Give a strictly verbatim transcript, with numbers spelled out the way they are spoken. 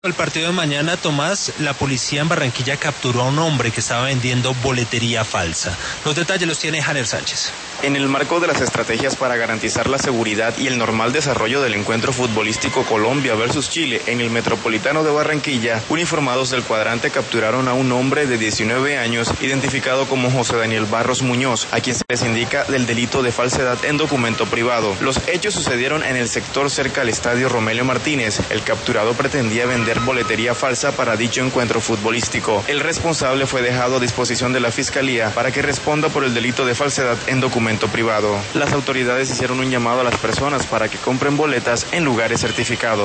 El partido de mañana, Tomás, la policía en Barranquilla capturó a un hombre que estaba vendiendo boletería falsa. Los detalles los tiene Janer Sánchez. En el marco de las estrategias para garantizar la seguridad y el normal desarrollo del encuentro futbolístico Colombia versus Chile en el Metropolitano de Barranquilla, uniformados del cuadrante capturaron a un hombre de diecinueve años, identificado como José Daniel Barros Muñoz, a quien se les indica del delito de falsedad en documento privado. Los hechos sucedieron en el sector cerca al estadio Romelio Martínez. El capturado pretendía vender boletería falsa para dicho encuentro futbolístico. El responsable fue dejado a disposición de la Fiscalía para que responda por el delito de falsedad en documento privado. Las autoridades hicieron un llamado a las personas para que compren boletas en lugares certificados.